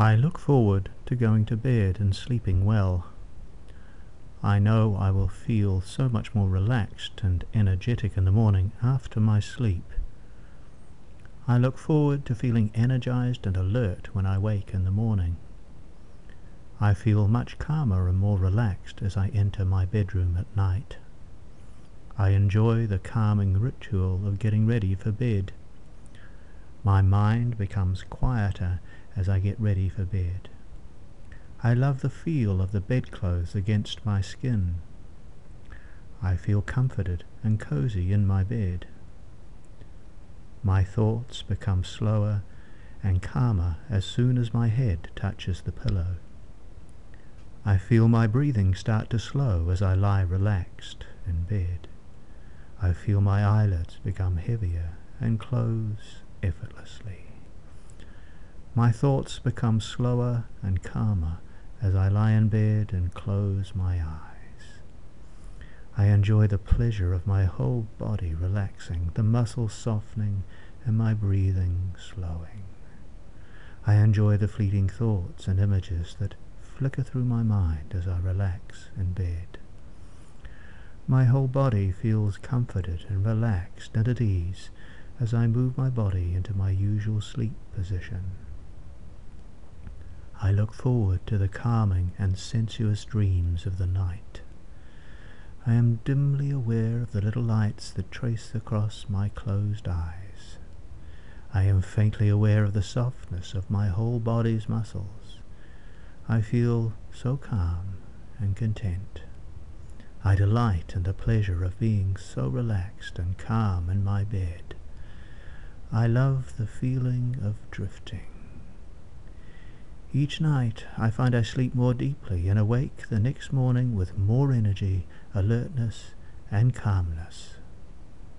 I look forward to going to bed and sleeping well. I know I will feel so much more relaxed and energetic in the morning after my sleep. I look forward to feeling energized and alert when I wake in the morning. I feel much calmer and more relaxed as I enter my bedroom at night. I enjoy the calming ritual of getting ready for bed. My mind becomes quieter as I get ready for bed. I love the feel of the bedclothes against my skin. I feel comforted and cozy in my bed. My thoughts become slower and calmer as soon as my head touches the pillow. I feel my breathing start to slow as I lie relaxed in bed. I feel my eyelids become heavier and close effortlessly. My thoughts become slower and calmer as I lie in bed and close my eyes. I enjoy the pleasure of my whole body relaxing, the muscles softening, and my breathing slowing. I enjoy the fleeting thoughts and images that flicker through my mind as I relax in bed. My whole body feels comforted and relaxed and at ease as I move my body into my usual sleep position. I look forward to the calming and sensuous dreams of the night. I am dimly aware of the little lights that trace across my closed eyes. I am faintly aware of the softness of my whole body's muscles. I feel so calm and content. I delight in the pleasure of being so relaxed and calm in my bed. I love the feeling of drifting. Each night I find I sleep more deeply and awake the next morning with more energy, alertness, and calmness.